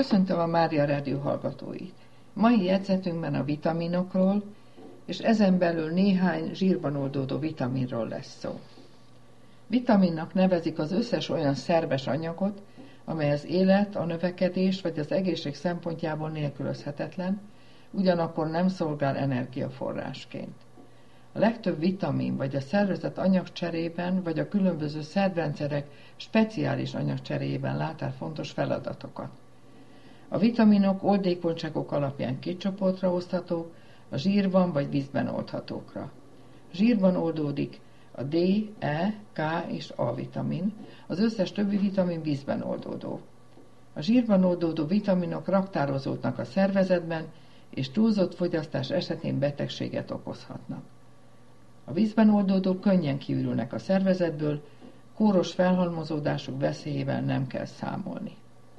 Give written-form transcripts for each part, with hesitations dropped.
Köszöntöm a Mária Rádió hallgatóit. Mai jegyzetünkben a vitaminokról, és ezen belül néhány zsírban oldódó vitaminról lesz szó. Vitaminnak nevezik az összes olyan szerves anyagot, amely az élet, a növekedés vagy az egészség szempontjából nélkülözhetetlen, ugyanakkor nem szolgál energiaforrásként. A legtöbb vitamin vagy a szervezet anyagcserében, vagy a különböző szervrendszerek speciális anyagcseréjében lát el fontos feladatokat. A vitaminok oldékonyságok alapján két csoportra oszthatók, a zsírban vagy vízben oldhatókra. Zsírban oldódik a D, E, K és A vitamin, az összes többi vitamin vízben oldódó. A zsírban oldódó vitaminok raktározódnak a szervezetben, és túlzott fogyasztás esetén betegséget okozhatnak. A vízben oldódók könnyen kiürülnek a szervezetből, kóros felhalmozódásuk veszélyével nem kell számolni.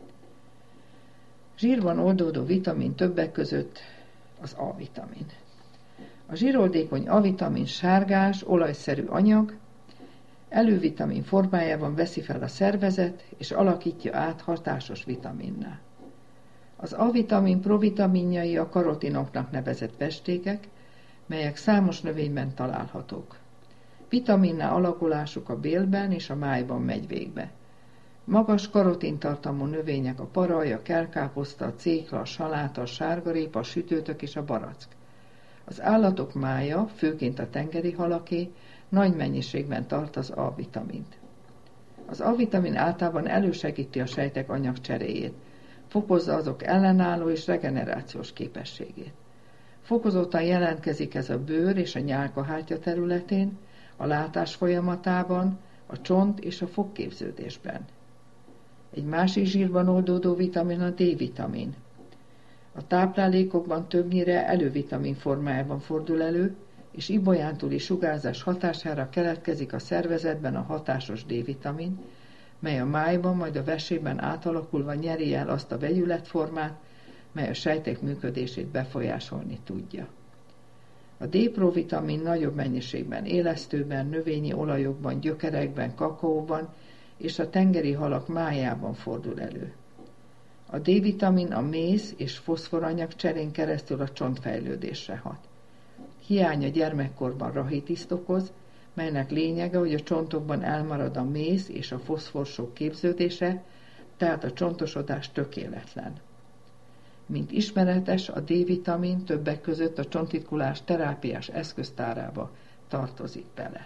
Zsírban oldódó vitamin többek között az A-vitamin. A zsíroldékony A-vitamin sárgás, olajszerű anyag, elővitamin formájában veszi fel a szervezet, és alakítja át hatásos vitaminná. Az A-vitamin provitaminjai a karotinoknak nevezett festékek, melyek számos növényben találhatók. Vitaminná alakulásuk a bélben és a májban megy végbe. Magas karotintartalmú növények a paraj, a kelkáposzta, a cékla, a saláta, a sárgarépa, a sütőtök és a barack. Az állatok mája, főként a tengeri halaké, nagy mennyiségben tart az A-vitamint. Az A-vitamin általában elősegíti a sejtek anyagcseréjét, fokozza azok ellenálló és regenerációs képességét. Fokozottan jelentkezik ez a bőr és a nyálkahártya területén, a látás folyamatában, a csont és a fogképződésben. Egy másik zsírban oldódó vitamin a D-vitamin. A táplálékokban többnyire elővitamin formájában fordul elő, és ibolyantóli sugárzás hatására keletkezik a szervezetben a hatásos D-vitamin, mely a májban, majd a vesében átalakulva nyeri el azt a vegyületformát, mely a sejtek működését befolyásolni tudja. A D-provitamin nagyobb mennyiségben élesztőben, növényi olajokban, gyökerekben, kakaóban és a tengeri halak májában fordul elő. A D-vitamin a méz és foszforanyag cserén keresztül a csontfejlődésre hat. Hiánya gyermekkorban rahitiszt okoz, melynek lényege, hogy a csontokban elmarad a méz és a foszforsók képződése, tehát a csontosodás tökéletlen. Mint ismeretes, a D-vitamin többek között a csontritkulás terápiás eszköztárába tartozik bele.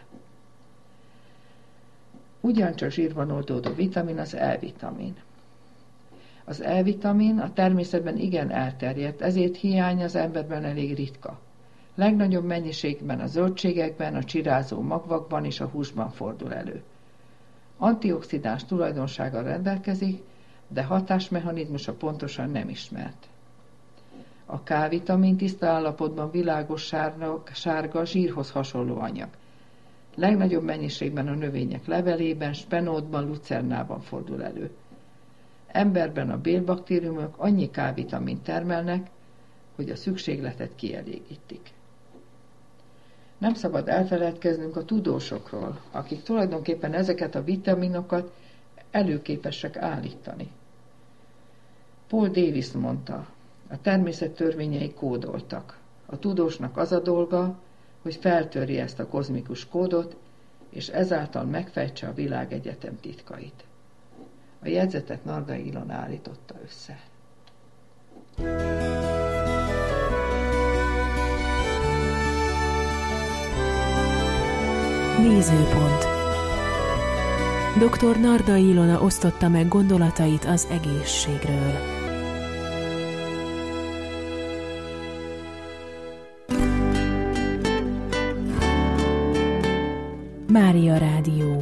Ugyancsak zsírban oldódó vitamin az E-vitamin. Az E-vitamin a természetben igen elterjedt, ezért hiánya az emberben elég ritka. Legnagyobb mennyiségben a zöldségekben, a csirázó magvakban és a húsban fordul elő. Antioxidáns tulajdonsággal rendelkezik, de hatásmechanizmusa pontosan nem ismert. A K-vitamin tiszta állapotban világos sárga zsírhoz hasonló anyag. Legnagyobb mennyiségben a növények levelében, spenótban, lucernában fordul elő. Emberben a bélbaktériumok annyi K-vitamint termelnek, hogy a szükségletet kielégítik. Nem szabad elfeledkeznünk a tudósokról, akik tulajdonképpen ezeket a vitaminokat előképesek állítani. Paul Davies mondta, a természet törvényei kódoltak. A tudósnak az a dolga, hogy feltörje ezt a kozmikus kódot, és ezáltal megfejtse a világegyetem titkait. A jegyzetet Nardai Ilona állította össze. Nézőpont. Dr. Nardai Ilona osztotta meg gondolatait az egészségről. Mária Rádió.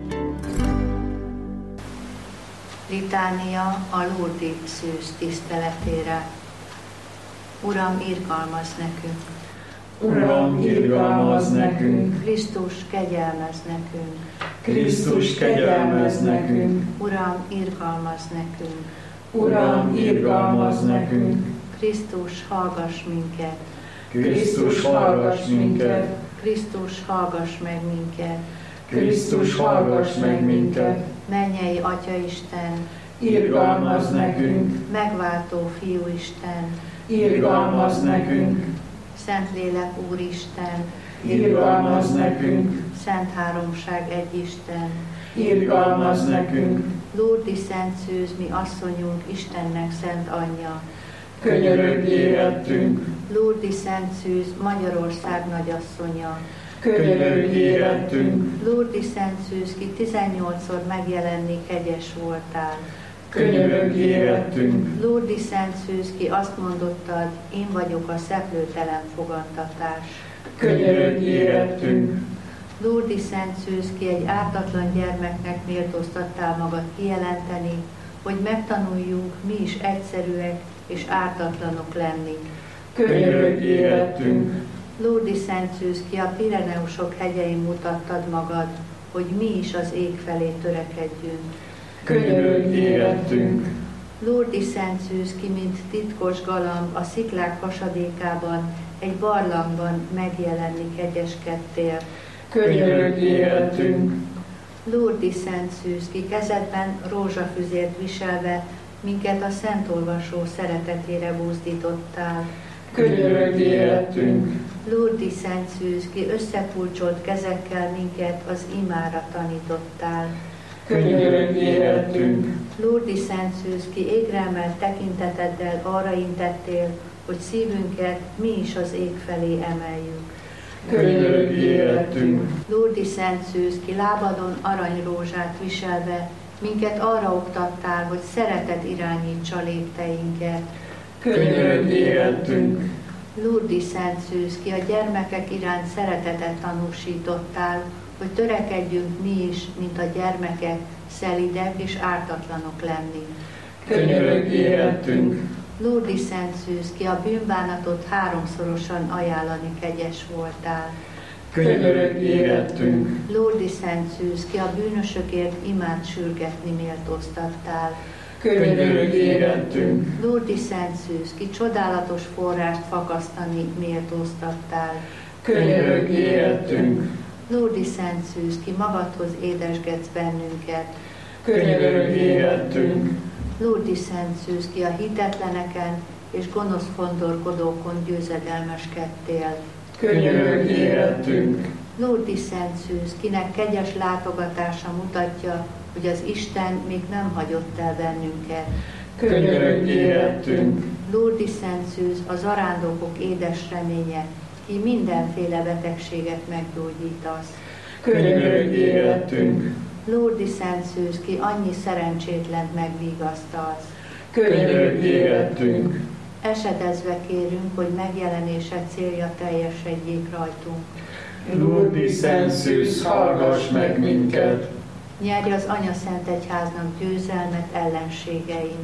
Litánia a Lurdi szűz tiszteletére. Uram, irgalmazz nekünk! Uram, irgalmazz nekünk! Krisztus, kegyelmezz nekünk! Krisztus, kegyelmezz nekünk! Uram, irgalmazz nekünk! Uram, irgalmazz nekünk! Krisztus, hallgass minket! Krisztus, hallgass minket! Krisztus, hallgass meg minket! Krisztus, hallgass meg minket! Mennyei Atya Isten! irgalmazz nekünk, megváltó Fiúisten, irgalmazz nekünk, Szentlélek Úristen, irgalmazz nekünk, Szent Háromság Egyisten, irgalmazz nekünk, Lurdi Szent Szűz, mi asszonyunk, Istennek szent anyja, könyörögj érettünk, Lurdi Szent Szűz, Magyarország nagyasszonya, könyörögj érettünk, Lurdi Szent Szűz, ki 18-szor megjelenni kegyes voltál, könyörögj érettünk, Lurdi Szent Szűz, ki azt mondottad, én vagyok a szeplőtelen fogantatás, könyörögj érettünk, Lurdi Szent Szűz, ki egy ártatlan gyermeknek méltóztattál magad kijelenteni, hogy megtanuljunk mi is egyszerűek és ártatlanok lenni. könyörögj érettünk, Lurdi Szent Szűz, ki a Pireneusok hegyein mutattad magad, hogy mi is az ég felé törekedjünk. könyörögj érettünk, Lurdi Szent Szűz, ki mint titkos galamb a sziklák hasadékában, egy barlangban megjelenni kegyeskedtél. könyörögj érettünk, Lurdi Szent Szűz, ki kezedben rózsafüzért viselve, minket a Szentolvasó szeretetére buzdítottál. könyörögj érettünk, Lurdi Szent Szűz, ki összepulcsolt kezekkel minket az imára tanítottál. könyörögj érettünk, Lurdi Szent Szűz, ki égre emelt tekinteteddel arra intettél, hogy szívünket mi is az ég felé emeljük. könyörögj érettünk, Lurdi Szent Szűz, ki lábadon aranyrózsát viselve, minket arra oktattál, hogy szeretet irányítsa lépteinket. könyörögj érettünk, Lurdi Szent Szűz, ki a gyermekek iránt szeretetet tanúsítottál, hogy törekedjünk mi is, mint a gyermekek, szelidek és ártatlanok lenni. könyörögj érettünk, Lurdi Szent Szűz, ki a bűnbánatot háromszorosan ajánlani kegyes voltál. könyörögj érettünk, Lurdi Szent Szűz, ki a bűnösökért imád sürgetni méltóztattál. könyörögj érettünk, Lurdi Szent Szűz, ki csodálatos forrást fakasztani méltóztattál. könyörögj érettünk, Lurdi Szent Szűz, ki magadhoz édesgetsz bennünket. könyörögj érettünk, Lurdi Szent Szűz, ki a hitetleneken és gonosz fondorkodókon győzedelmeskedtél. könyörögj érettünk, Lurdi Szent Szűz, kinek kegyes látogatása mutatja, hogy az Isten még nem hagyott el bennünket. könyörögj érettünk, Lurdi Szent Szűz, a zarándokok édes reménye, ki mindenféle betegséget meggyógyítasz. könyörögj érettünk, Lurdi Szent Szűz, ki annyi szerencsétlent megvigasztalsz. könyörögj érettünk, Esedezve kérünk, hogy megjelenésed célja teljesedjék rajtunk. Lurdi Szent Szűz, hallgass meg minket, Nyerj az Anya Szent Egyháznak győzelmet ellenségein.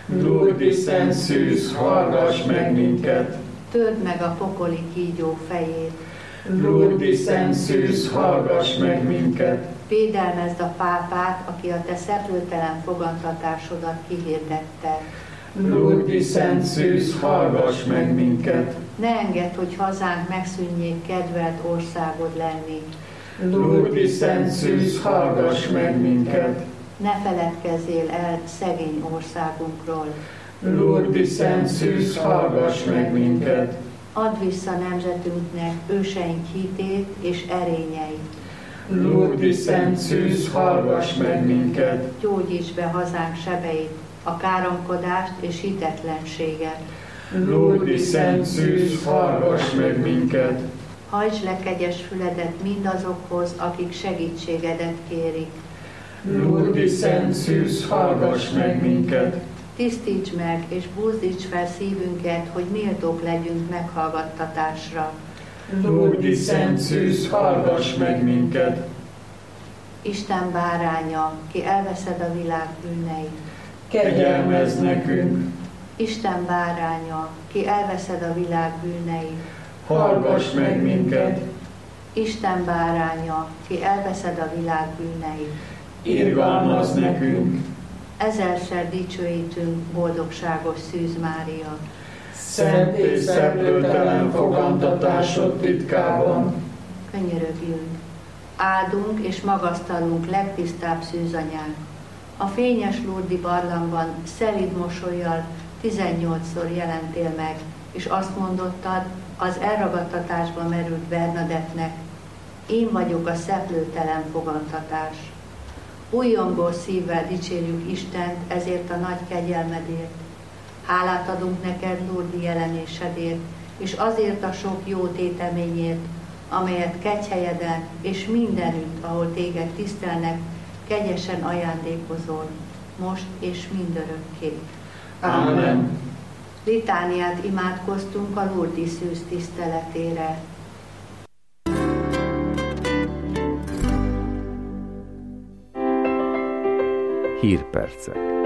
Lurdi Szent Szűz, hallgass meg minket, Törd meg a pokoli kígyó fejét. Lurdi Szent Szűz, hallgass meg minket, Védelmezd a pápát, aki a te szeplőtelen fogantatásodat kihirdette. Lurdi Szent Szűz, hallgass meg minket, Ne engedd, hogy hazánk megszűnjék kedvelt országod lenni. Lurdi Szent Szűz, hallgass meg minket, Ne feledkezzél el szegény országunkról. Lurdi Szent Szűz, hallgass meg minket, Add vissza nemzetünknek őseink hitét és erényeit. Lurdi Szent Szűz, hallgass meg minket, Gyógyíts be hazánk sebeit, a káromkodást és hitetlenséget. Lurdi Szent Szűz, hallgass meg minket, Hajtsd le kegyes füledet mindazokhoz, akik segítségedet kérik. Lurdi Szent Szűz, hallgass meg minket, Tisztíts meg és buzdíts fel szívünket, hogy méltók legyünk meghallgattatásra. Lurdi Szent Szűz, hallgass meg minket, Isten báránya, ki elveszed a világ bűneit. kegyelmezz nekünk, Isten báránya, ki elveszed a világ bűneit. hallgass meg minket, Isten báránya, ki elveszed a világ bűneit. irgalmazz nekünk, Ezerszer dicsőítünk, boldogságos Szűz Mária. szent és szeplőtelen fogantatásod titkában, Könyörögjünk. Áldunk és magasztalunk legtisztább szűzanyánk, A fényes Lurdi barlangban szelíd mosollyal 18-szor jelentél meg, és azt mondottad az elragadtatásba merült Bernadettnek: én vagyok a szeplőtelen fogadtatás. Újjongó szívvel dicsérjük Istent ezért a nagy kegyelmedért. Hálát adunk neked Lurdi jelenésedért, és azért a sok jó téteményért, amelyet kegyhelyeden és mindenütt, ahol téged tisztelnek, kegyesen ajándékozol, most és mindörökké. Ámen. Litániát imádkoztunk a Lurdi szűz tiszteletére. Hírpercek.